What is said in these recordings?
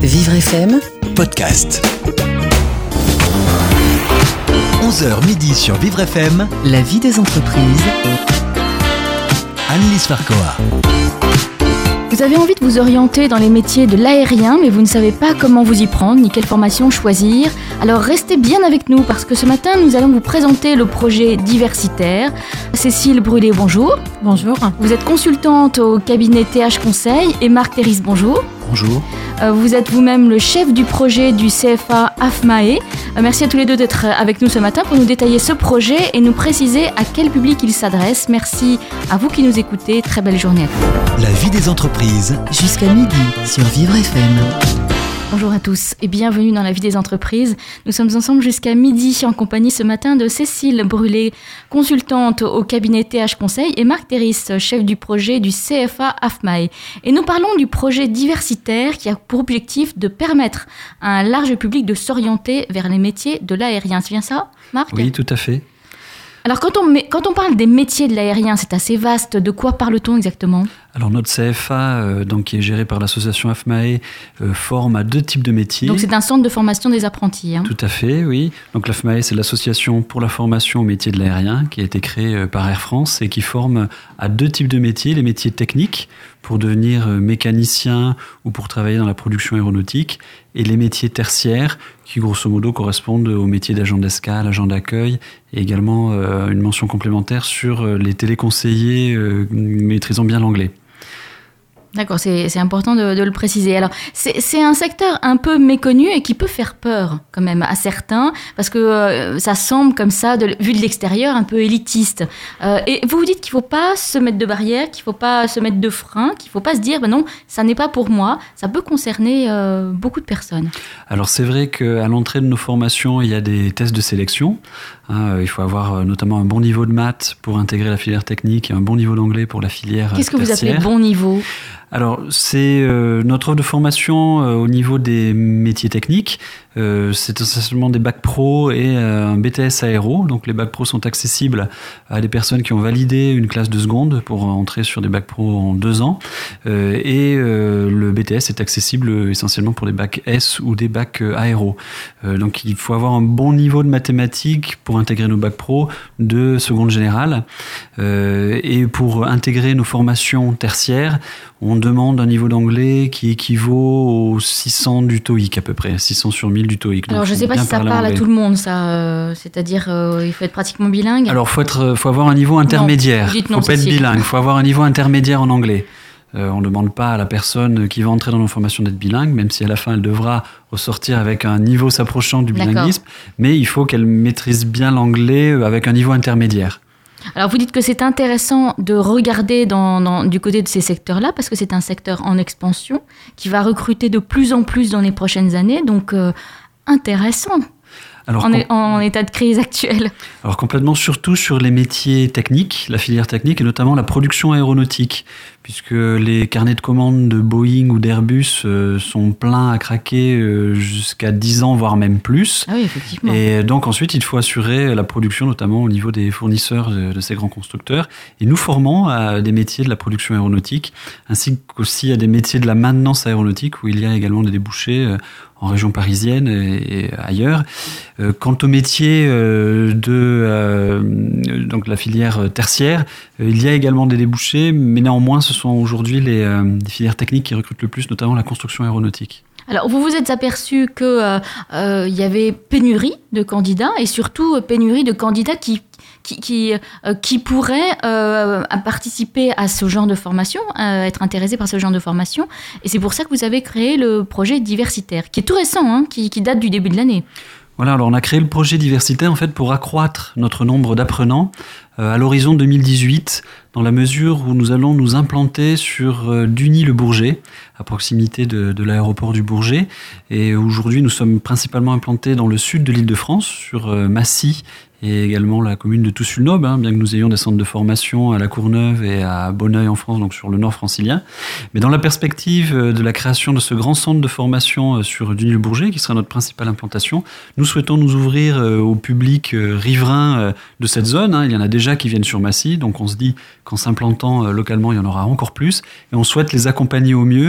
Vivre FM Podcast. 11h midi sur Vivre FM, La vie des entreprises. Anne-Lise Farquhar. Vous avez envie de vous orienter dans les métiers de l'aérien, mais vous ne savez pas comment vous y prendre, ni quelle formation choisir. Alors restez bien avec nous, parce que ce matin, nous allons vous présenter le projet diversitaire. Cécile Brûlé, bonjour. Bonjour. Vous êtes consultante au cabinet TH Conseil, et Marc Théris, bonjour. Bonjour. Vous êtes vous-même le chef du projet du CFA AFMAE. Merci à tous les deux d'être avec nous ce matin pour nous détailler ce projet et nous préciser à quel public il s'adresse. Merci à vous qui nous écoutez. Très belle journée à vous. La vie des entreprises. Jusqu'à midi sur Vivre FM. Bonjour à tous et bienvenue dans la vie des entreprises. Nous sommes ensemble jusqu'à midi en compagnie ce matin de Cécile Brûlé, consultante au cabinet TH Conseil, et Marc Théris, chef du projet du CFA AFMAE. Et nous parlons du projet diversitaire qui a pour objectif de permettre à un large public de s'orienter vers les métiers de l'aérien. C'est bien ça, Marc ? Oui, tout à fait. Alors quand on parle des métiers de l'aérien, c'est assez vaste. De quoi parle-t-on exactement ? Alors notre CFA, qui est géré par l'association AFMAE, forme à deux types de métiers. Donc c'est un centre de formation des apprentis. Tout à fait, oui. Donc l'AFMAE, c'est l'association pour la formation aux métiers de l'aérien qui a été créée par Air France et qui forme à deux types de métiers. Les métiers techniques pour devenir mécanicien ou pour travailler dans la production aéronautique, et les métiers tertiaires qui grosso modo correspondent aux métiers d'agent d'escale, agent d'accueil, et également une mention complémentaire sur les téléconseillers maîtrisant bien l'anglais. D'accord, c'est important de le préciser. Alors, c'est un secteur un peu méconnu et qui peut faire peur quand même à certains, parce que ça semble comme ça, vu de l'extérieur, un peu élitiste. Et vous vous dites qu'il ne faut pas se mettre de barrières, qu'il ne faut pas se mettre de freins, qu'il ne faut pas se dire, non, ça n'est pas pour moi. Ça peut concerner beaucoup de personnes. Alors, c'est vrai qu'à l'entrée de nos formations, il y a des tests de sélection. Il faut avoir notamment un bon niveau de maths pour intégrer la filière technique et un bon niveau d'anglais pour la filière Qu'est-ce que tertiaire. vous appelez bon niveau ? Alors, c'est notre offre de formation au niveau des métiers techniques. C'est essentiellement des bacs pro et un BTS aéro. Donc, les bacs pro sont accessibles à des personnes qui ont validé une classe de seconde pour entrer sur des bacs pro en 2 ans. Et le BTS est accessible essentiellement pour des bacs S ou des bacs aéro. Donc, il faut avoir un bon niveau de mathématiques pour intégrer nos bacs pro de seconde générale. Et pour intégrer nos formations tertiaires, on demande un niveau d'anglais qui équivaut aux 600 du TOEIC à peu près, 600 sur 1000 du TOEIC. Alors, je ne sais pas si ça parle à tout le monde, ça. C'est-à-dire, il faut être pratiquement bilingue. Alors, faut avoir un niveau intermédiaire. Il ne faut pas être bilingue, il faut avoir un niveau intermédiaire en anglais. On ne demande pas à la personne qui va entrer dans nos formations d'être bilingue, même si à la fin, elle devra ressortir avec un niveau s'approchant du bilinguisme. D'accord. Mais il faut qu'elle maîtrise bien l'anglais avec un niveau intermédiaire. Alors, vous dites que c'est intéressant de regarder du côté de ces secteurs-là, parce que c'est un secteur en expansion, qui va recruter de plus en plus dans les prochaines années, donc intéressant. Alors, en état de crise actuelle. Alors complètement, surtout sur les métiers techniques, la filière technique et notamment la production aéronautique, puisque les carnets de commandes de Boeing ou d'Airbus sont pleins à craquer jusqu'à 10 ans, voire même plus. Ah oui, effectivement. Et donc ensuite, il faut assurer la production, notamment au niveau des fournisseurs de ces grands constructeurs. Et nous formons à des métiers de la production aéronautique, ainsi qu'aussi à des métiers de la maintenance aéronautique, où il y a également des débouchés en région parisienne et ailleurs. Quant au métier donc la filière tertiaire, il y a également des débouchés, mais néanmoins, ce sont aujourd'hui les filières techniques qui recrutent le plus, notamment la construction aéronautique. Alors, vous vous êtes aperçu qu'il y avait pénurie de candidats, et surtout pénurie de candidats qui pourraient participer à ce genre de formation, être intéressés par ce genre de formation. Et c'est pour ça que vous avez créé le projet diversitaire, qui est tout récent, qui date du début de l'année. Voilà, alors on a créé le projet diversitaire en fait pour accroître notre nombre d'apprenants à l'horizon 2018, dans la mesure où nous allons nous implanter sur Duny-le-Bourget, à proximité de l'aéroport du Bourget. Et aujourd'hui, nous sommes principalement implantés dans le sud de l'Île-de-France, sur Massy et également la commune de Toussus-le-Noble, bien que nous ayons des centres de formation à La Courneuve et à Bonneuil en France, donc sur le nord francilien. Mais dans la perspective de la création de ce grand centre de formation sur Duny-le-Bourget, qui sera notre principale implantation, nous souhaitons nous ouvrir au public riverain de cette zone. Il y en a déjà qui viennent sur Massy, donc on se dit qu'en s'implantant localement, il y en aura encore plus. Et on souhaite les accompagner au mieux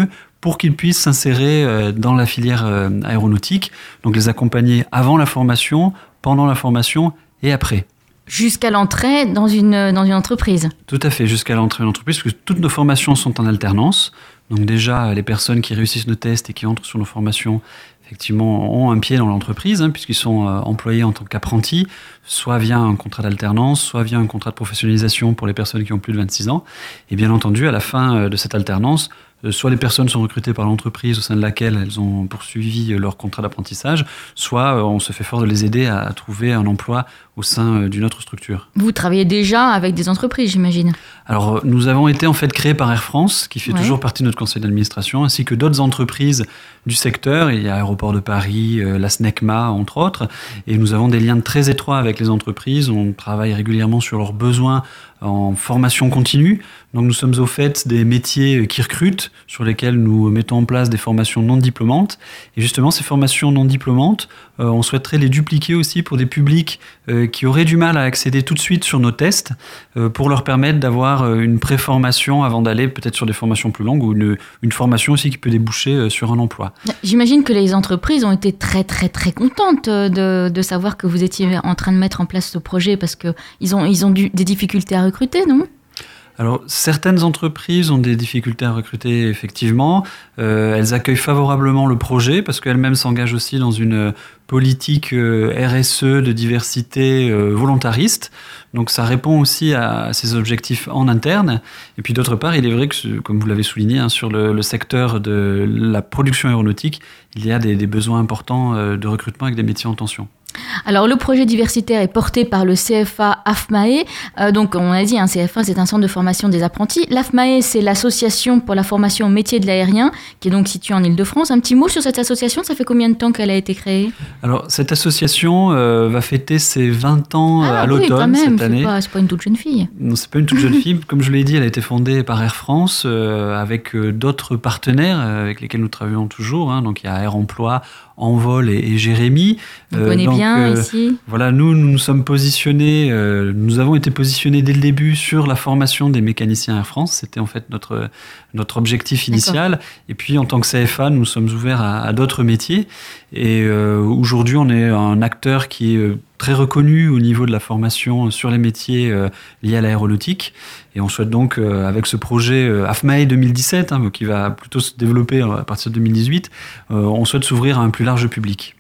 pour qu'ils puissent s'insérer dans la filière aéronautique, donc les accompagner avant la formation, pendant la formation et après. Jusqu'à l'entrée dans une entreprise. Tout à fait, jusqu'à l'entrée dans l'entreprise, parce que toutes nos formations sont en alternance. Donc déjà, les personnes qui réussissent nos tests et qui entrent sur nos formations, effectivement, ont un pied dans l'entreprise, puisqu'ils sont employés en tant qu'apprentis, soit via un contrat d'alternance, soit via un contrat de professionnalisation pour les personnes qui ont plus de 26 ans. Et bien entendu, à la fin de cette alternance, soit les personnes sont recrutées par l'entreprise au sein de laquelle elles ont poursuivi leur contrat d'apprentissage, soit on se fait fort de les aider à trouver un emploi au sein d'une autre structure. Vous travaillez déjà avec des entreprises, j'imagine. Alors, nous avons été en fait créés par Air France, qui fait toujours partie de notre conseil d'administration, ainsi que d'autres entreprises du secteur. Il y a Aéroport de Paris, la SNECMA, entre autres. Et nous avons des liens très étroits avec les entreprises. On travaille régulièrement sur leurs besoins en formation continue. Donc, nous sommes au fait des métiers qui recrutent, sur lesquels nous mettons en place des formations non diplômantes. Et justement, ces formations non diplômantes, on souhaiterait les dupliquer aussi pour des publics qui auraient du mal à accéder tout de suite sur nos tests, pour leur permettre d'avoir une préformation avant d'aller peut-être sur des formations plus longues ou une formation aussi qui peut déboucher sur un emploi. J'imagine que les entreprises ont été très très très contentes de savoir que vous étiez en train de mettre en place ce projet, parce qu'ils ont des difficultés à recruter, non ? Alors, certaines entreprises ont des difficultés à recruter, effectivement. Elles accueillent favorablement le projet parce qu'elles-mêmes s'engagent aussi dans une politique RSE de diversité volontariste. Donc, ça répond aussi à ces objectifs en interne. Et puis, d'autre part, il est vrai que, comme vous l'avez souligné, sur le secteur de la production aéronautique, il y a des besoins importants de recrutement avec des métiers en tension. Alors, le projet diversitaire est porté par le CFA AFMAE. Donc, on a dit, CFA, c'est un centre de formation des apprentis. L'AFMAE, c'est l'association pour la formation au métier de l'aérien, qui est donc située en Île-de-France. Un petit mot sur cette association, ça fait combien de temps qu'elle a été créée ? Alors, cette association va fêter ses 20 ans à l'automne cette année. C'est pas une toute jeune fille. Non, c'est pas une toute jeune fille. Comme je l'ai dit, elle a été fondée par Air France avec d'autres partenaires avec lesquels nous travaillons toujours. Donc, il y a Air Emploi, Envol et Jérémy. On connaît bien ici. Voilà, nous sommes positionnés, nous avons été positionnés dès le début sur la formation des mécaniciens Air France. C'était en fait notre objectif initial. D'accord. Et puis, en tant que CFA, nous sommes ouverts à d'autres métiers. Et aujourd'hui, on est un acteur qui est très reconnu au niveau de la formation sur les métiers liés à l'aéronautique. Et on souhaite donc, avec ce projet AFMAE 2017, qui va plutôt se développer à partir de 2018, on souhaite s'ouvrir à un plus large public.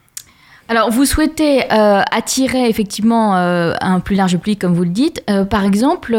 Alors, vous souhaitez attirer effectivement un plus large public, comme vous le dites, par exemple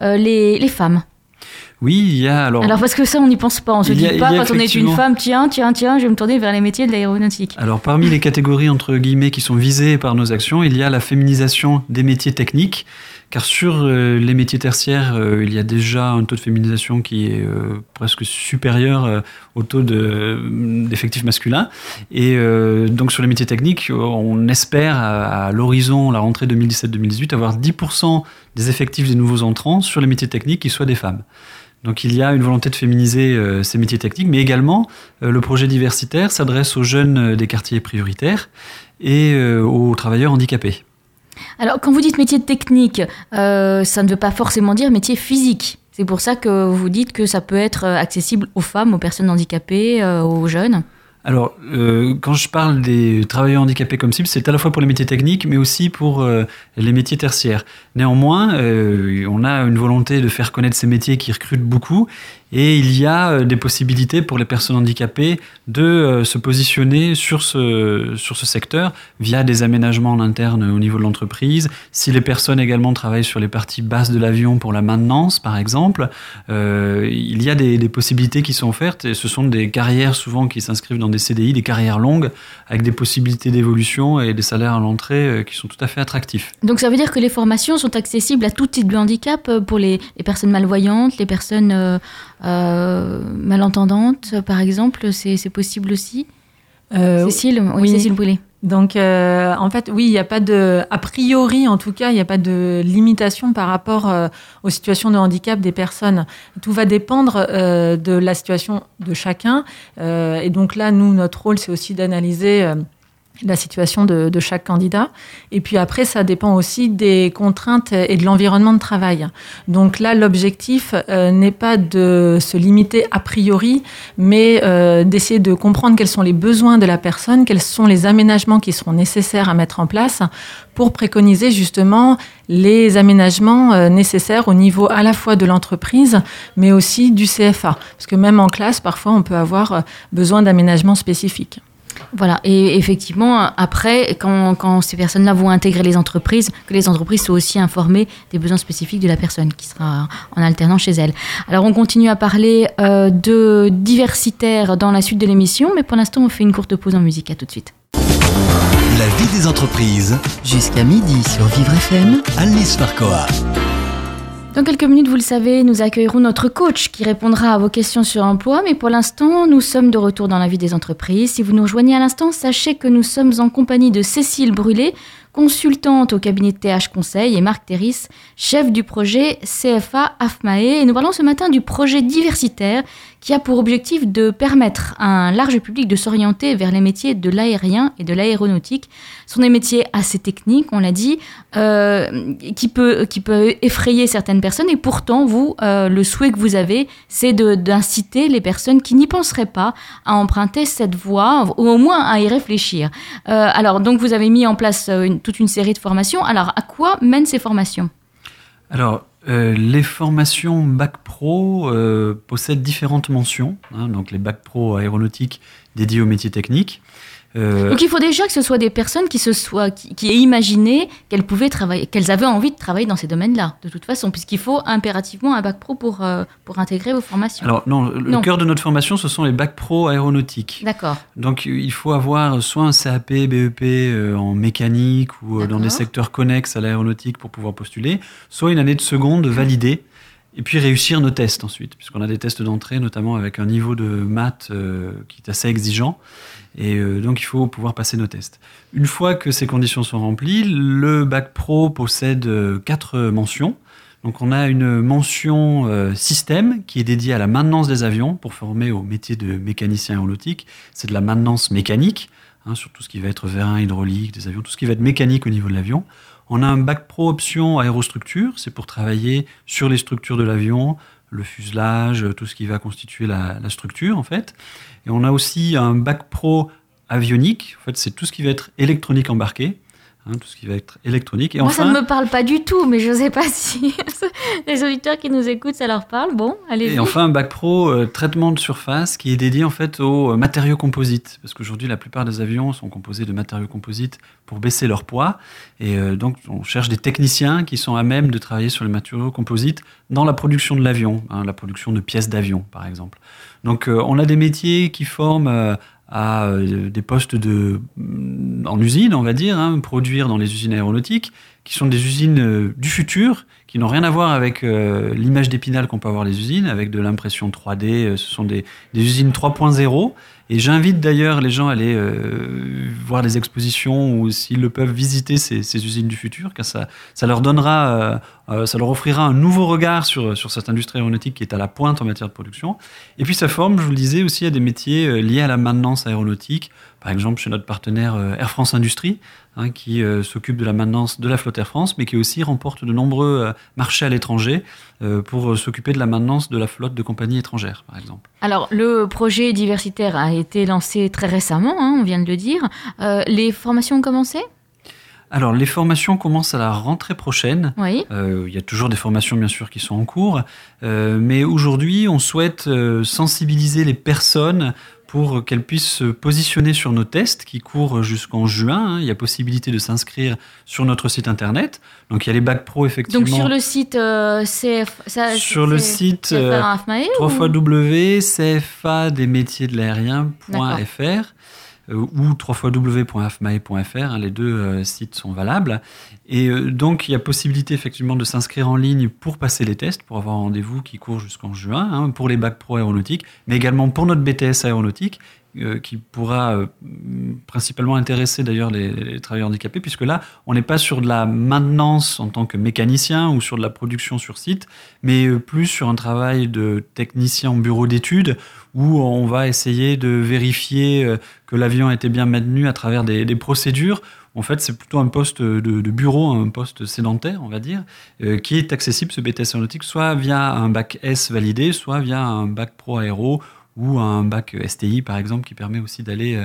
les femmes. Oui, il y a alors parce que ça, on n'y pense pas. On se dit pas quand on est une femme, tiens, je vais me tourner vers les métiers de l'aéronautique. Alors, parmi les catégories, entre guillemets, qui sont visées par nos actions, il y a la féminisation des métiers techniques. Car sur les métiers tertiaires, il y a déjà un taux de féminisation qui est presque supérieur au taux d'effectifs masculins. Et donc sur les métiers techniques, on espère à l'horizon, la rentrée 2017-2018, avoir 10% des effectifs des nouveaux entrants sur les métiers techniques qui soient des femmes. Donc il y a une volonté de féminiser ces métiers techniques, mais également le projet diversitaire s'adresse aux jeunes des quartiers prioritaires et aux travailleurs handicapés. Alors, quand vous dites métier technique, ça ne veut pas forcément dire métier physique. C'est pour ça que vous dites que ça peut être accessible aux femmes, aux personnes handicapées, aux jeunes. Alors, quand je parle des travailleurs handicapés comme cible, c'est à la fois pour les métiers techniques, mais aussi pour les métiers tertiaires. Néanmoins, on a une volonté de faire connaître ces métiers qui recrutent beaucoup, et il y a des possibilités pour les personnes handicapées de se positionner sur ce secteur via des aménagements en interne au niveau de l'entreprise. Si les personnes également travaillent sur les parties basses de l'avion pour la maintenance, par exemple, il y a des possibilités qui sont offertes, et ce sont des carrières souvent qui s'inscrivent dans des CDI, des carrières longues, avec des possibilités d'évolution et des salaires à l'entrée qui sont tout à fait attractifs. Donc ça veut dire que les formations sont accessibles à tout type de handicap pour les personnes malvoyantes, les personnes malentendantes, par exemple, c'est possible aussi. Cécile, oui. Cécile Brûlé. Donc, en fait, oui, il n'y a pas a priori, en tout cas, il n'y a pas de limitation par rapport aux situations de handicap des personnes. Tout va dépendre de la situation de chacun. Et donc là, nous, notre rôle, c'est aussi d'analyser la situation de chaque candidat. Et puis après, ça dépend aussi des contraintes et de l'environnement de travail. Donc là, l'objectif n'est pas de se limiter a priori, mais d'essayer de comprendre quels sont les besoins de la personne, quels sont les aménagements qui seront nécessaires à mettre en place pour préconiser justement les aménagements nécessaires au niveau à la fois de l'entreprise, mais aussi du CFA. Parce que même en classe, parfois, on peut avoir besoin d'aménagements spécifiques. Voilà, et effectivement, après, quand ces personnes-là vont intégrer les entreprises, que les entreprises soient aussi informées des besoins spécifiques de la personne qui sera en alternant chez elles. Alors, on continue à parler de diversitaire dans la suite de l'émission, mais pour l'instant, on fait une courte pause en musique. À tout de suite. La vie des entreprises. Jusqu'à midi sur Vivre FM. Alice Farquhar. Dans quelques minutes, vous le savez, nous accueillerons notre coach qui répondra à vos questions sur l'emploi. Mais pour l'instant, nous sommes de retour dans la vie des entreprises. Si vous nous rejoignez à l'instant, sachez que nous sommes en compagnie de Cécile Brûlé, consultante au cabinet de TH Conseil, et Marc Terris, chef du projet CFA AFMAE. Et nous parlons ce matin du projet diversitaire qui a pour objectif de permettre à un large public de s'orienter vers les métiers de l'aérien et de l'aéronautique. Ce sont des métiers assez techniques, on l'a dit, qui peut effrayer certaines personnes. Et pourtant, vous, le souhait que vous avez, c'est d'inciter les personnes qui n'y penseraient pas à emprunter cette voie, ou au moins à y réfléchir. Alors, donc, vous avez mis en place toute une série de formations. Alors, à quoi mènent ces formations ? Alors, les formations Bac Pro possèdent différentes mentions, donc les Bac Pro aéronautiques dédiés aux métiers techniques. Donc il faut déjà que ce soit des personnes qui aient imaginé qu'elles avaient envie de travailler dans ces domaines-là, de toute façon, puisqu'il faut impérativement un Bac Pro pour intégrer vos formations. Alors non, le cœur de notre formation, ce sont les Bac Pro aéronautiques. D'accord. Donc il faut avoir soit un CAP, BEP en mécanique ou dans des secteurs connexes à l'aéronautique pour pouvoir postuler, soit une année de seconde validée. Et puis réussir nos tests ensuite, puisqu'on a des tests d'entrée, notamment avec un niveau de maths qui est assez exigeant. Et donc, il faut pouvoir passer nos tests. Une fois que ces conditions sont remplies, le Bac Pro possède 4 mentions. Donc, on a une mention système qui est dédiée à la maintenance des avions pour former au métier de mécanicien aéronautique. C'est de la maintenance mécanique, sur tout ce qui va être vérin, hydraulique, des avions, tout ce qui va être mécanique au niveau de l'avion. On a un Bac Pro option aérostructure, c'est pour travailler sur les structures de l'avion, le fuselage, tout ce qui va constituer la structure en fait. Et on a aussi un Bac Pro avionique, en fait c'est tout ce qui va être électronique embarquée, tout ce qui va être électronique. Et moi, enfin, ça ne me parle pas du tout, mais je ne sais pas si les auditeurs qui nous écoutent, ça leur parle. Bon, allez-y. Et enfin, un Bac Pro traitement de surface qui est dédié en fait aux matériaux composites. Parce qu'aujourd'hui, la plupart des avions sont composés de matériaux composites pour baisser leur poids. Et donc, on cherche des techniciens qui sont à même de travailler sur les matériaux composites dans la production de l'avion, la production de pièces d'avion, par exemple. Donc, on a des métiers qui forment à des postes en usine, on va dire, produire dans les usines aéronautiques, qui sont des usines du futur, qui n'ont rien à voir avec l'image d'Épinal qu'on peut avoir les usines, avec de l'impression 3D. Ce sont des usines 3.0. Et j'invite d'ailleurs les gens à aller voir des expositions ou, s'ils le peuvent, visiter ces usines du futur, car ça leur donnera, ça leur offrira un nouveau regard sur cette industrie aéronautique qui est à la pointe en matière de production. Et puis ça forme, je vous le disais, aussi à des métiers liés à la maintenance aéronautique. Par exemple, chez notre partenaire Air France Industrie, qui s'occupe de la maintenance de la flotte Air France, mais qui aussi remporte de nombreux marchés à l'étranger pour s'occuper de la maintenance de la flotte de compagnies étrangères, par exemple. Alors, le projet diversitaire a été lancé très récemment, on vient de le dire. Les formations ont commencé ? Alors, les formations commencent à la rentrée prochaine. Oui. Il y a toujours des formations, bien sûr, qui sont en cours. Mais aujourd'hui, on souhaite sensibiliser les personnes pour qu'elles puissent se positionner sur nos tests qui courent jusqu'en juin. Il y a possibilité de s'inscrire sur notre site internet. Donc il y a les Bac Pro, effectivement. Donc sur le site www.cfadesmétiers-de-l'aérien.fr ou www.afmae.fr, les deux sites sont valables. Et donc, il y a possibilité effectivement de s'inscrire en ligne pour passer les tests, pour avoir un rendez-vous qui court jusqu'en juin, pour les Bac Pro aéronautiques, mais également pour notre BTS aéronautique, qui pourra principalement intéresser d'ailleurs les travailleurs handicapés, puisque là, on n'est pas sur de la maintenance en tant que mécanicien ou sur de la production sur site, mais plus sur un travail de technicien en bureau d'études, où on va essayer de vérifier que l'avion a été bien maintenu à travers des procédures. En fait, c'est plutôt un poste de bureau, un poste sédentaire, on va dire, qui est accessible, ce BTS aéronautique, soit via un bac S validé, soit via un bac pro aéro ou un bac STI, par exemple, qui permet aussi d'aller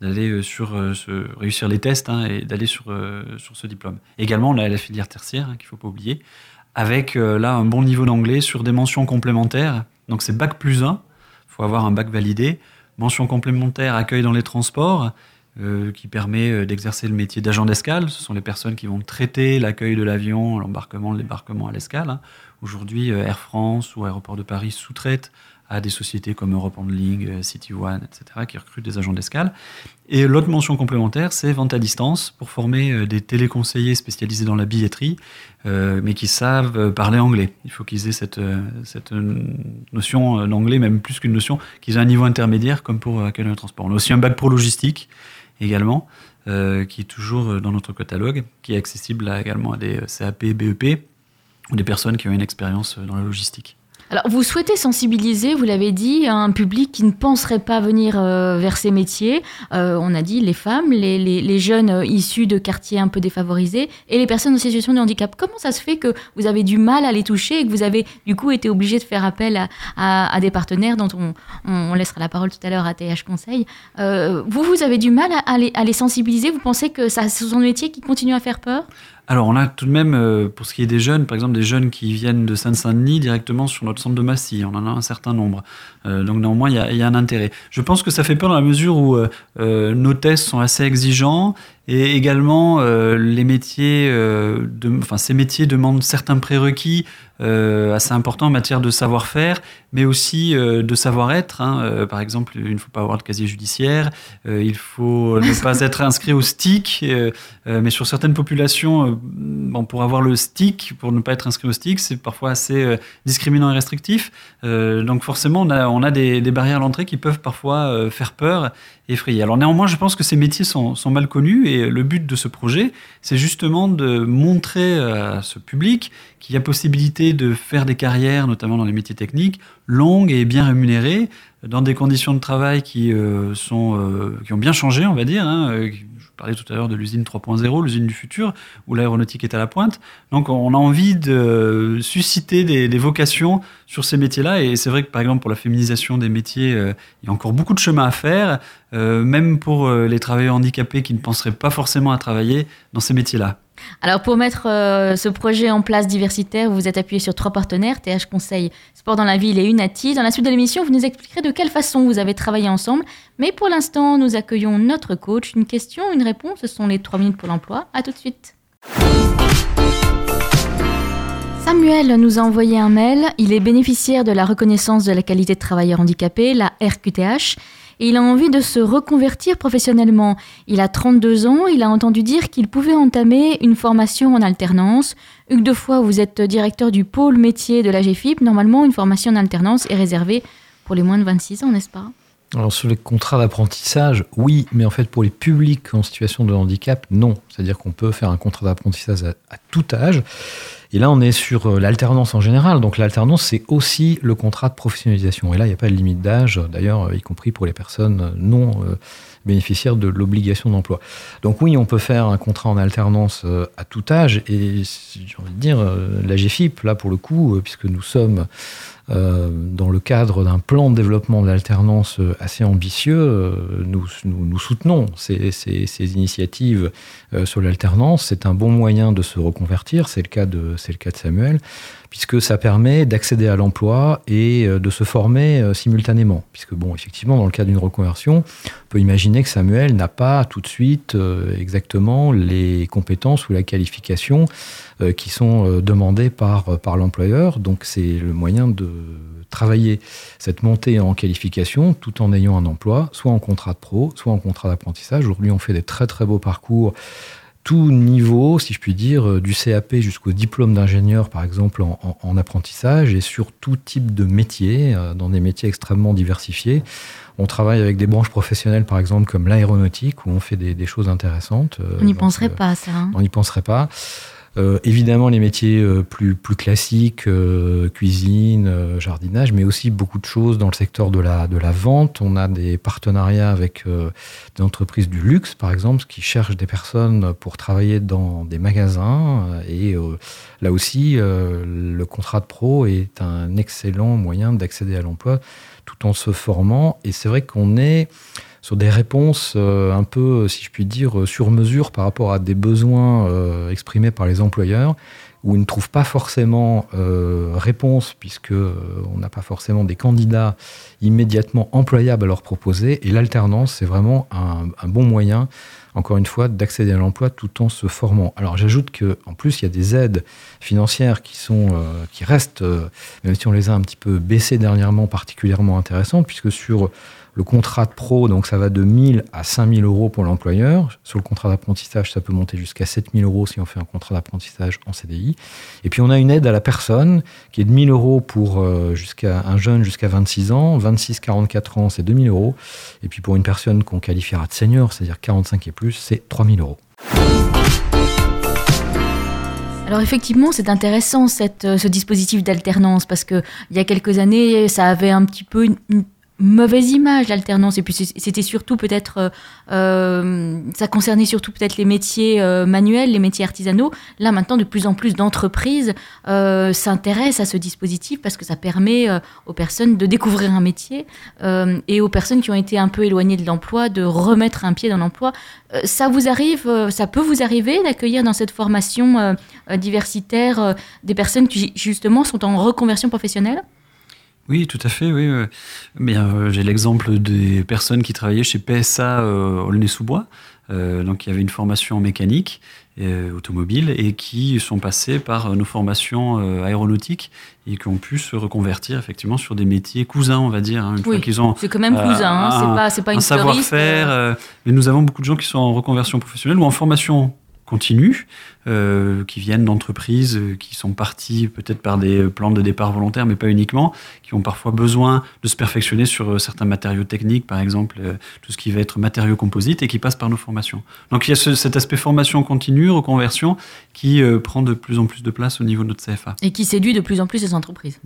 réussir les tests et d'aller sur ce diplôme. Également, on a la filière tertiaire, qu'il ne faut pas oublier, avec là un bon niveau d'anglais sur des mentions complémentaires. Donc, c'est bac plus 1, il faut avoir un bac validé. Mention complémentaire, accueil dans les transports, qui permet d'exercer le métier d'agent d'escale. Ce sont les personnes qui vont traiter l'accueil de l'avion, l'embarquement, le débarquement à l'escale. Aujourd'hui, Air France ou Aéroport de Paris sous-traitent à des sociétés comme Europe Handling, City One, etc., qui recrutent des agents d'escale. Et l'autre mention complémentaire, c'est vente à distance, pour former des téléconseillers spécialisés dans la billetterie, mais qui savent parler anglais. Il faut qu'ils aient cette notion d'anglais, même plus qu'une notion, qu'ils aient un niveau intermédiaire, comme pour accueillir le transport. On a aussi un bac pro logistique, également, qui est toujours dans notre catalogue, qui est accessible également à des CAP, BEP, ou des personnes qui ont une expérience dans la logistique. Alors, vous souhaitez sensibiliser, vous l'avez dit, un public qui ne penserait pas venir vers ces métiers. On a dit les femmes, les jeunes issus de quartiers un peu défavorisés et les personnes en situation de handicap. Comment ça se fait que vous avez du mal à les toucher et que vous avez du coup été obligé de faire appel à des partenaires dont on laissera la parole tout à l'heure à TH Conseil. Vous avez du mal à les sensibiliser. Vous pensez que ce sont des métiers qui continuent à faire peur ? Alors, on a tout de même, pour ce qui est des jeunes, par exemple des jeunes qui viennent de Seine-Saint-Denis directement sur notre centre de Massy, on en a un certain nombre. Donc néanmoins, il y a un intérêt. Je pense que ça fait peur dans la mesure où nos tests sont assez exigeants et également les métiers, ces métiers demandent certains prérequis assez importants en matière de savoir-faire, mais aussi de savoir-être. Par exemple, il ne faut pas avoir de casier judiciaire, il faut ne pas être inscrit au STIC, mais sur certaines populations, pour avoir le STIC, pour ne pas être inscrit au STIC, c'est parfois assez discriminant et restrictif. Donc forcément, on a des barrières à l'entrée qui peuvent parfois faire peur et effrayer. Alors néanmoins, je pense que ces métiers sont mal connus et le but de ce projet, c'est justement de montrer à ce public qu'il y a possibilité de faire des carrières, notamment dans les métiers techniques, longues et bien rémunérées, dans des conditions de travail qui ont bien changé, on va dire. Je parlais tout à l'heure de l'usine 3.0, l'usine du futur, où l'aéronautique est à la pointe. Donc on a envie de susciter des vocations sur ces métiers-là. Et c'est vrai que par exemple pour la féminisation des métiers, il y a encore beaucoup de chemin à faire, même pour les travailleurs handicapés qui ne penseraient pas forcément à travailler dans ces métiers-là. Alors pour mettre ce projet en place diversitaire, vous vous êtes appuyé sur 3 partenaires, TH Conseil, Sport dans la ville et Unati. Dans la suite de l'émission, vous nous expliquerez de quelle façon vous avez travaillé ensemble. Mais pour l'instant, nous accueillons notre coach. Une question, une réponse, ce sont les 3 minutes pour l'emploi. À tout de suite. Samuel nous a envoyé un mail. Il est bénéficiaire de la reconnaissance de la qualité de travailleur handicapé, la RQTH. Et il a envie de se reconvertir professionnellement. Il a 32 ans, il a entendu dire qu'il pouvait entamer une formation en alternance. Hugues Defoy, vous êtes directeur du pôle métier de la GFIP. Normalement, une formation en alternance est réservée pour les moins de 26 ans, n'est-ce pas ? Alors sur les contrats d'apprentissage, oui, mais en fait pour les publics en situation de handicap, non. C'est-à-dire qu'on peut faire un contrat d'apprentissage à tout âge. Et là, on est sur l'alternance en général. Donc l'alternance, c'est aussi le contrat de professionnalisation. Et là, il n'y a pas de limite d'âge, d'ailleurs, y compris pour les personnes non bénéficiaires de l'obligation d'emploi. Donc oui, on peut faire un contrat en alternance à tout âge. Et j'ai envie de dire, la GFIP, là pour le coup, puisque nous sommes dans le cadre d'un plan de développement de l'alternance assez ambitieux, nous soutenons ces initiatives sur l'alternance. C'est un bon moyen de se reconvertir, c'est le cas de Samuel, puisque ça permet d'accéder à l'emploi et de se former simultanément. Puisque bon, effectivement, dans le cas d'une reconversion, on peut imaginer que Samuel n'a pas tout de suite exactement les compétences ou la qualification qui sont demandées par l'employeur. Donc c'est le moyen de travailler cette montée en qualification tout en ayant un emploi, soit en contrat de pro, soit en contrat d'apprentissage. Aujourd'hui, on fait des très très beaux parcours tout niveau, si je puis dire, du CAP jusqu'au diplôme d'ingénieur, par exemple, en apprentissage, et sur tout type de métier, dans des métiers extrêmement diversifiés. On travaille avec des branches professionnelles, par exemple, comme l'aéronautique, où on fait des choses intéressantes. On n'y penserait pas, ça. On n'y penserait pas. Évidemment, les métiers plus classiques, cuisine, jardinage, mais aussi beaucoup de choses dans le secteur de la vente. On a des partenariats avec des entreprises du luxe, par exemple, qui cherchent des personnes pour travailler dans des magasins. Et là aussi, le contrat de pro est un excellent moyen d'accéder à l'emploi tout en se formant. Et c'est vrai qu'on est sur des réponses un peu, si je puis dire, sur mesure par rapport à des besoins exprimés par les employeurs, où ils ne trouvent pas forcément réponse, puisqu'on n'a pas forcément des candidats immédiatement employables à leur proposer. Et l'alternance, c'est vraiment un bon moyen, encore une fois, d'accéder à l'emploi tout en se formant. Alors j'ajoute qu'en plus, il y a des aides financières qui restent, même si on les a un petit peu baissées dernièrement, particulièrement intéressantes, puisque sur le contrat de pro, donc ça va de 1 000 à 5 000 euros pour l'employeur. Sur le contrat d'apprentissage, ça peut monter jusqu'à 7 000 euros si on fait un contrat d'apprentissage en CDI. Et puis on a une aide à la personne qui est de 1 000 euros pour un jeune jusqu'à 26 ans. 26-44 ans, c'est 2 000 euros. Et puis pour une personne qu'on qualifiera de senior, c'est-à-dire 45 et plus, c'est 3 000 euros. Alors effectivement, c'est intéressant ce dispositif d'alternance, parce qu'il y a quelques années, ça avait un petit peu une mauvaise image, l'alternance, et puis c'était surtout peut-être ça concernait surtout peut-être les métiers manuels, les métiers artisanaux. Là maintenant, de plus en plus d'entreprises s'intéressent à ce dispositif, parce que ça permet aux personnes de découvrir un métier et aux personnes qui ont été un peu éloignées de l'emploi de remettre un pied dans l'emploi. Ça peut vous arriver d'accueillir dans cette formation diversitaire des personnes qui justement sont en reconversion professionnelle ? Oui, tout à fait. Oui. Mais j'ai l'exemple des personnes qui travaillaient chez PSA Aulnay-sous-Bois. Donc, il y avait une formation en mécanique automobile et qui sont passés par nos formations aéronautiques et qui ont pu se reconvertir effectivement sur des métiers cousins, on va dire. Une fois qu'ils ont c'est quand même cousin, c'est pas une savoir-faire. Mais nous avons beaucoup de gens qui sont en reconversion professionnelle ou en formation continue, qui viennent d'entreprises qui sont parties peut-être par des plans de départ volontaires, mais pas uniquement, qui ont parfois besoin de se perfectionner sur certains matériaux techniques, par exemple tout ce qui va être matériaux composites, et qui passent par nos formations. Donc il y a cet aspect formation continue, reconversion, qui prend de plus en plus de place au niveau de notre CFA. Et qui séduit de plus en plus les entreprises.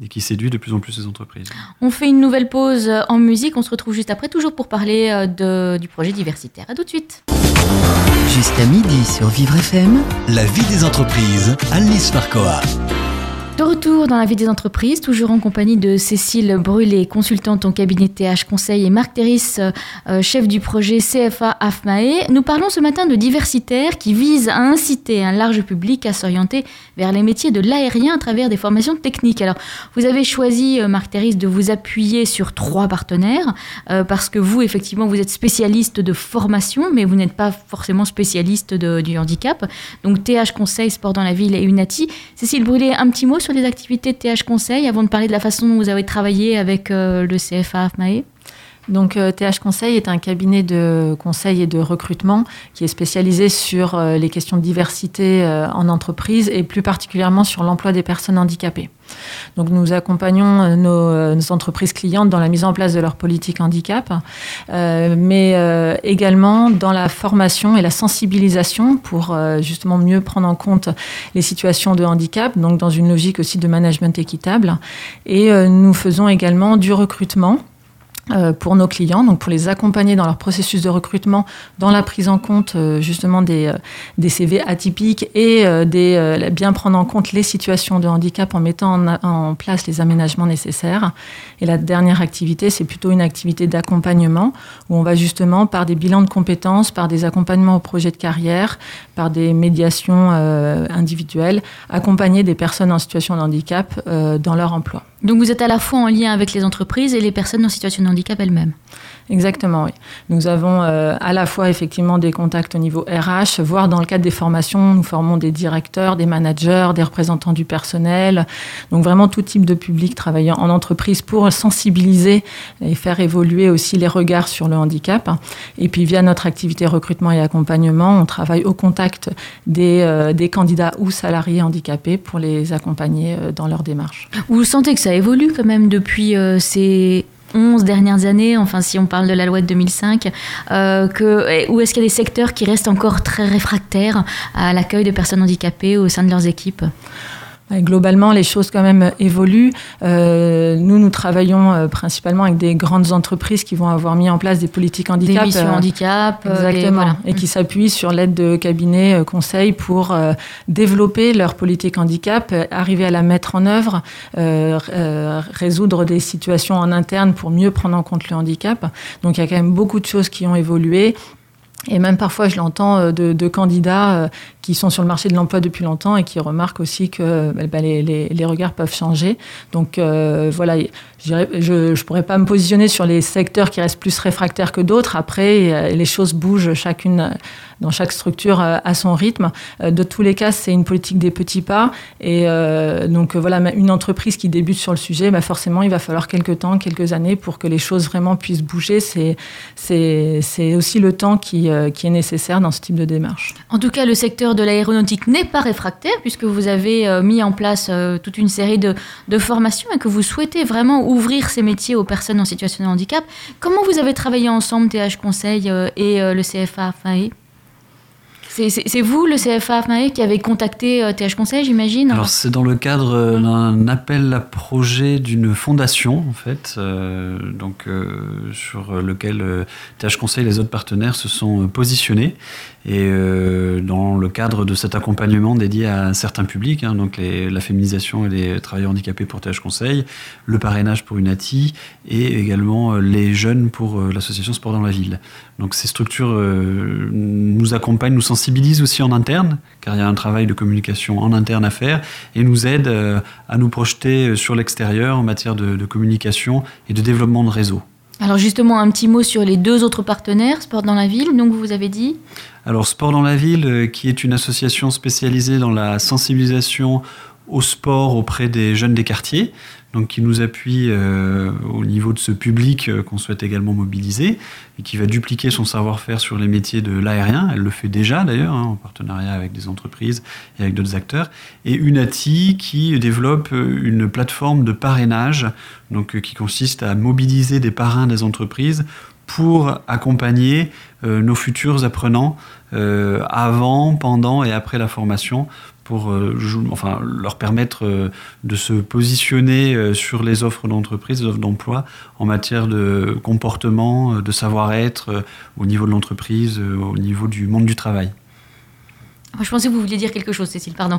On fait une nouvelle pause en musique, on se retrouve juste après, toujours pour parler du projet diversitaire. À tout de suite. Jusqu'à midi sur Vivre FM. La vie des entreprises, Alice Farcoa. De retour dans la vie des entreprises, toujours en compagnie de Cécile Brûlé, consultante en cabinet TH Conseil, et Marc Terris, chef du projet CFA AFMAE. Nous parlons ce matin de diversitaire qui vise à inciter un large public à s'orienter vers les métiers de l'aérien à travers des formations techniques. Alors, vous avez choisi, Marc Terris, de vous appuyer sur 3 partenaires parce que vous, effectivement, vous êtes spécialiste de formation, mais vous n'êtes pas forcément spécialiste du handicap. Donc, TH Conseil, Sport dans la ville et Unati. Cécile Brûlé, un petit mot sur les activités de TH Conseil avant de parler de la façon dont vous avez travaillé avec le CFA AFMAE. Donc TH Conseil est un cabinet de conseil et de recrutement qui est spécialisé sur les questions de diversité en entreprise et plus particulièrement sur l'emploi des personnes handicapées. Donc nous accompagnons nos entreprises clientes dans la mise en place de leur politique handicap, mais également dans la formation et la sensibilisation pour justement mieux prendre en compte les situations de handicap, donc dans une logique aussi de management équitable. Et nous faisons également du recrutement pour nos clients, donc pour les accompagner dans leur processus de recrutement, dans la prise en compte justement des CV atypiques et bien prendre en compte les situations de handicap en mettant en place les aménagements nécessaires. Et la dernière activité, c'est plutôt une activité d'accompagnement où on va justement par des bilans de compétences, par des accompagnements au projet de carrière, par des médiations individuelles, accompagner des personnes en situation de handicap dans leur emploi. Donc vous êtes à la fois en lien avec les entreprises et les personnes en situation de handicap elles-mêmes. Exactement, oui. Nous avons à la fois effectivement des contacts au niveau RH, voire dans le cadre des formations, nous formons des directeurs, des managers, des représentants du personnel, donc vraiment tout type de public travaillant en entreprise pour sensibiliser et faire évoluer aussi les regards sur le handicap. Et puis via notre activité recrutement et accompagnement, on travaille au contact des candidats ou salariés handicapés pour les accompagner dans leur démarche. Vous sentez que ça évolue quand même depuis ces 11 dernières années, enfin si on parle de la loi de 2005, ou est-ce qu'il y a des secteurs qui restent encore très réfractaires à l'accueil de personnes handicapées au sein de leurs équipes ? Globalement, les choses quand même évoluent. Nous travaillons principalement avec des grandes entreprises qui vont avoir mis en place des politiques handicap. Des missions handicap. Exactement. Et qui s'appuient sur l'aide de cabinets conseils pour développer leur politique handicap, arriver à la mettre en œuvre, résoudre des situations en interne pour mieux prendre en compte le handicap. Donc il y a quand même beaucoup de choses qui ont évolué. Et même parfois, je l'entends de candidats qui sont sur le marché de l'emploi depuis longtemps et qui remarquent aussi que les regards peuvent changer. Donc voilà, je ne pourrais pas me positionner sur les secteurs qui restent plus réfractaires que d'autres. Après, les choses bougent dans chaque structure à son rythme. De tous les cas, c'est une politique des petits pas. Et donc voilà, une entreprise qui débute sur le sujet, forcément, il va falloir quelques années pour que les choses vraiment puissent bouger. C'est aussi le temps qui est nécessaire dans ce type de démarche. En tout cas, le secteur de l'aéronautique n'est pas réfractaire puisque vous avez mis en place toute une série de formations et que vous souhaitez vraiment ouvrir ces métiers aux personnes en situation de handicap. Comment vous avez travaillé ensemble, TH Conseil et le CFA AFMAE ? C'est vous, le CFA AFMAE, qui avez contacté TH Conseil, j'imagine ? Alors, c'est dans le cadre d'un appel à projet d'une fondation, en fait, sur lequel TH Conseil et les autres partenaires se sont positionnés. Et dans le cadre de cet accompagnement dédié à certains publics, donc la féminisation et les travailleurs handicapés pour TH Conseil, le parrainage pour UNATI et également les jeunes pour l'association Sport dans la ville. Donc ces structures nous accompagnent, nous sensibilisent aussi en interne, car il y a un travail de communication en interne à faire, et nous aident à nous projeter sur l'extérieur en matière de communication et de développement de réseau. Alors justement, un petit mot sur les deux autres partenaires, Sport dans la ville, donc vous avez dit ? Alors Sport dans la ville, qui est une association spécialisée dans la sensibilisation au sport auprès des jeunes des quartiers, donc qui nous appuie au niveau de ce public qu'on souhaite également mobiliser et qui va dupliquer son savoir-faire sur les métiers de l'aérien. Elle le fait déjà d'ailleurs, en partenariat avec des entreprises et avec d'autres acteurs. Et UNATI qui développe une plateforme de parrainage, donc qui consiste à mobiliser des parrains des entreprises pour accompagner nos futurs apprenants avant, pendant et après la formation, pour leur permettre de se positionner sur les offres d'entreprise, les offres d'emploi en matière de comportement, de savoir-être au niveau de l'entreprise, au niveau du monde du travail. Je pensais que vous vouliez dire quelque chose, Cécile, pardon.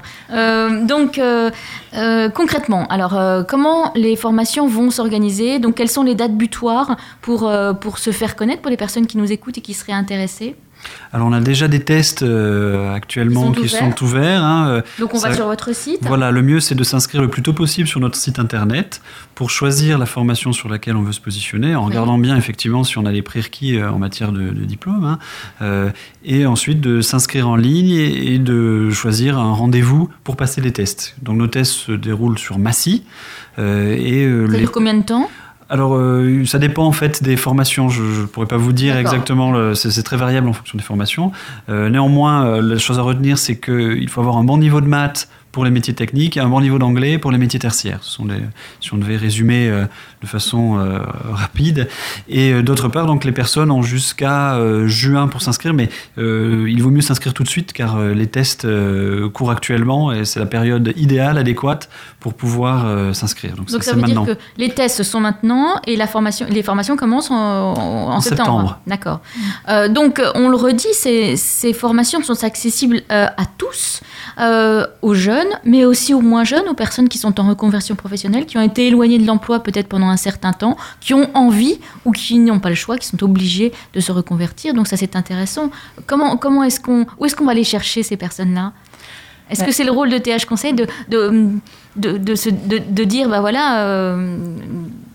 Concrètement, alors comment les formations vont s'organiser ? Donc, quelles sont les dates butoirs pour se faire connaître, pour les personnes qui nous écoutent et qui seraient intéressées ? Alors, on a déjà des tests actuellement qui sont ouverts. Donc, on va sur votre site. Voilà, le mieux, c'est de s'inscrire le plus tôt possible sur notre site internet pour choisir la formation sur laquelle on veut se positionner, en regardant bien, effectivement, si on a les prérequis en matière de diplôme. Et ensuite, de s'inscrire en ligne et de choisir un rendez-vous pour passer les tests. Donc, nos tests se déroulent sur Massy. Ça dure combien de temps ? Alors, ça dépend en fait des formations. Je ne pourrais pas vous dire exactement, c'est très variable en fonction des formations. Néanmoins, la chose à retenir, c'est qu'il faut avoir un bon niveau de maths pour les métiers techniques et un bon niveau d'anglais pour les métiers tertiaires. Ce sont si on devait résumer de façon rapide. Et d'autre part, donc, les personnes ont jusqu'à juin pour s'inscrire, mais il vaut mieux s'inscrire tout de suite car les tests courent actuellement et c'est la période idéale, adéquate pour pouvoir s'inscrire. Donc ça veut dire que les tests sont maintenant et les formations commencent en septembre. D'accord. Donc on le redit, ces formations sont accessibles à tous, aux jeunes, mais aussi aux moins jeunes, aux personnes qui sont en reconversion professionnelle, qui ont été éloignées de l'emploi peut-être pendant un certain temps, qui ont envie ou qui n'ont pas le choix, qui sont obligés de se reconvertir. Donc ça, c'est intéressant. Où est-ce qu'on va aller chercher ces personnes-là ? Est-ce que c'est le rôle de TH Conseil de dire, allez, venez ?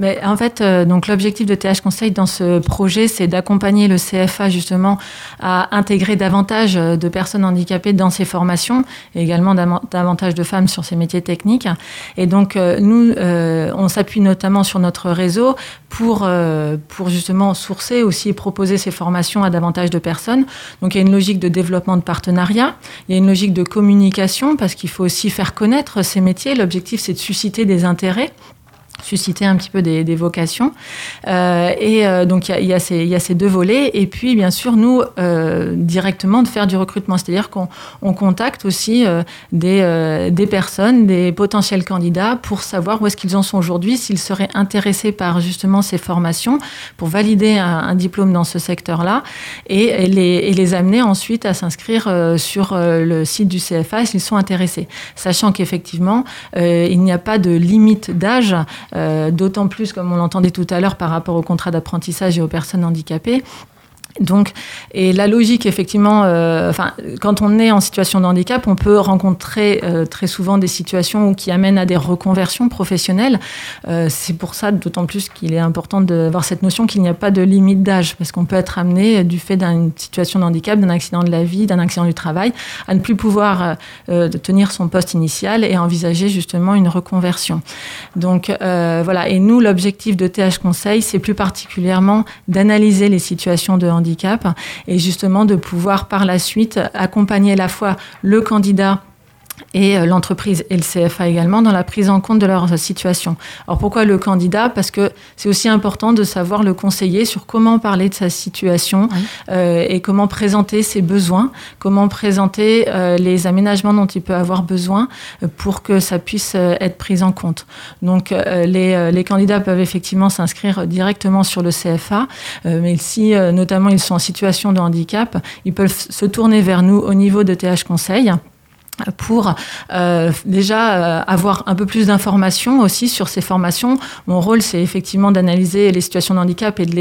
Mais en fait, donc l'objectif de TH Conseil dans ce projet, c'est d'accompagner le CFA justement à intégrer davantage de personnes handicapées dans ses formations et également davantage de femmes sur ces métiers techniques. Et donc nous, on s'appuie notamment sur notre réseau pour justement sourcer aussi et proposer ces formations à davantage de personnes. Donc il y a une logique de développement de partenariat, il y a une logique de communication parce qu'il faut aussi faire connaître ces métiers. L'objectif, c'est de susciter des intérêts, susciter un petit peu des vocations. Donc, il y a ces deux volets. Et puis, bien sûr, nous, directement, de faire du recrutement. C'est-à-dire qu'on contacte aussi des personnes, des potentiels candidats pour savoir où est-ce qu'ils en sont aujourd'hui, s'ils seraient intéressés par justement ces formations pour valider un diplôme dans ce secteur-là et les amener ensuite à s'inscrire sur le site du CFA s'ils sont intéressés. Sachant qu'effectivement, il n'y a pas de limite d'âge, d'autant plus, comme on l'entendait tout à l'heure, par rapport au contrat d'apprentissage et aux personnes handicapées. Donc, et la logique, effectivement, quand on est en situation de handicap, on peut rencontrer très souvent des situations qui amènent à des reconversions professionnelles. C'est pour ça, d'autant plus qu'il est important d'avoir cette notion qu'il n'y a pas de limite d'âge, parce qu'on peut être amené, du fait d'une situation de handicap, d'un accident de la vie, d'un accident du travail, à ne plus pouvoir tenir son poste initial et envisager justement une reconversion. Donc, voilà. Et nous, l'objectif de TH Conseil, c'est plus particulièrement d'analyser les situations de handicap et justement de pouvoir par la suite accompagner à la fois le candidat et l'entreprise et le CFA également dans la prise en compte de leur situation. Alors pourquoi le candidat ? Parce que c'est aussi important de savoir le conseiller sur comment parler de sa situation et comment présenter ses besoins, comment présenter les aménagements dont il peut avoir besoin pour que ça puisse être pris en compte. Donc les candidats peuvent effectivement s'inscrire directement sur le CFA, mais si notamment ils sont en situation de handicap, ils peuvent se tourner vers nous au niveau de TH Conseil pour déjà avoir un peu plus d'informations aussi sur ces formations. Mon rôle, c'est effectivement d'analyser les situations de handicap et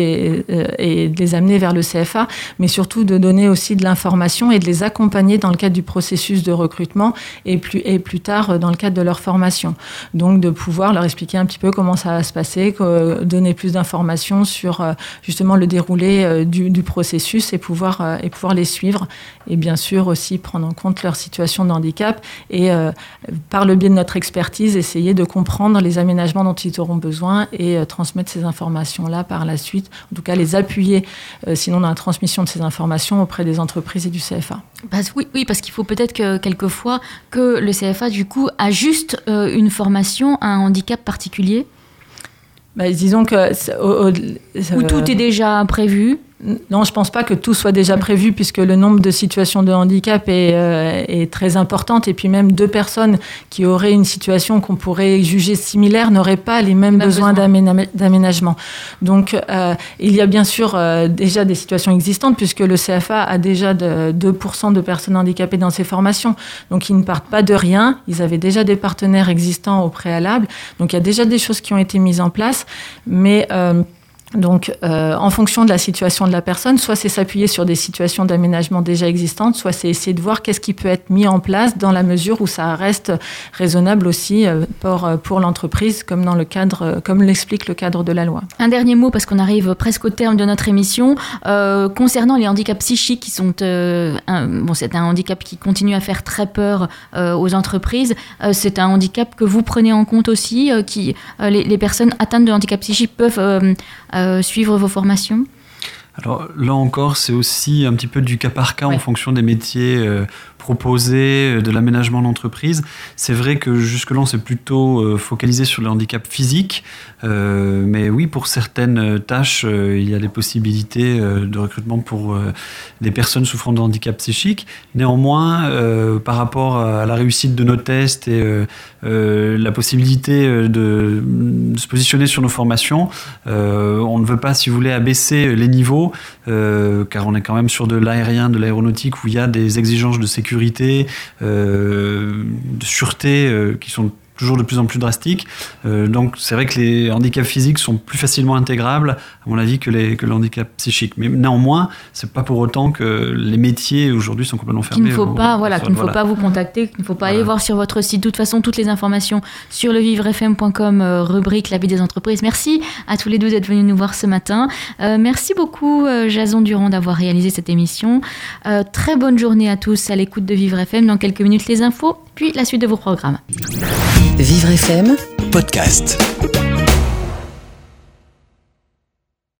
de les amener vers le CFA, mais surtout de donner aussi de l'information et de les accompagner dans le cadre du processus de recrutement et plus tard dans le cadre de leur formation. Donc de pouvoir leur expliquer un petit peu comment ça va se passer, donner plus d'informations sur justement le déroulé du processus et pouvoir les suivre et bien sûr aussi prendre en compte leur situation de handicap et par le biais de notre expertise, essayer de comprendre les aménagements dont ils auront besoin et transmettre ces informations-là par la suite, en tout cas les appuyer sinon dans la transmission de ces informations auprès des entreprises et du CFA. Oui, parce qu'il faut peut-être que quelquefois que le CFA du coup ajuste une formation à un handicap particulier. Disons que où tout est déjà prévu. Non, je pense pas que tout soit déjà prévu puisque le nombre de situations de handicap est très importante et puis même 2 personnes qui auraient une situation qu'on pourrait juger similaire n'auraient pas les mêmes besoins d'aménagement. Donc, il y a bien sûr déjà des situations existantes puisque le CFA a déjà 2% de personnes handicapées dans ses formations. Donc, ils ne partent pas de rien. Ils avaient déjà des partenaires existants au préalable. Donc, il y a déjà des choses qui ont été mises en place, mais donc, en fonction de la situation de la personne, soit c'est s'appuyer sur des situations d'aménagement déjà existantes, soit c'est essayer de voir qu'est-ce qui peut être mis en place dans la mesure où ça reste raisonnable aussi pour l'entreprise, comme dans le cadre, comme l'explique le cadre de la loi. Un dernier mot, parce qu'on arrive presque au terme de notre émission, concernant les handicaps psychiques qui sont, c'est un handicap qui continue à faire très peur aux entreprises. C'est un handicap que vous prenez en compte aussi, les personnes atteintes de handicap psychique peuvent suivre vos formations ? Alors là encore, c'est aussi un petit peu du cas par cas en fonction des métiers proposés, de l'aménagement d'entreprise. C'est vrai que jusque-là, on s'est plutôt focalisé sur le handicap physique. Mais oui, pour certaines tâches, il y a des possibilités de recrutement pour des personnes souffrant de handicap psychique. Néanmoins, par rapport à la réussite de nos tests et la possibilité de se positionner sur nos formations, on ne veut pas, si vous voulez, abaisser les niveaux, car on est quand même sur de l'aérien, de l'aéronautique, où il y a des exigences de sécurité, de sûreté qui sont toujours de plus en plus drastique. Donc c'est vrai que les handicaps physiques sont plus facilement intégrables, à mon avis, que le handicap psychique. Mais néanmoins, c'est pas pour autant que les métiers aujourd'hui sont complètement fermés. Qu'il ne faut pas vous contacter, qu'il ne faut pas aller voir sur votre site. De toute façon, toutes les informations sur levivrefm.com, rubrique La vie des entreprises. Merci à tous les deux d'être venus nous voir ce matin. Merci beaucoup, Jason Durand, d'avoir réalisé cette émission. Très bonne journée à tous à l'écoute de Vivre FM. Dans quelques minutes, les infos, puis la suite de vos programmes. Vivre FM Podcast.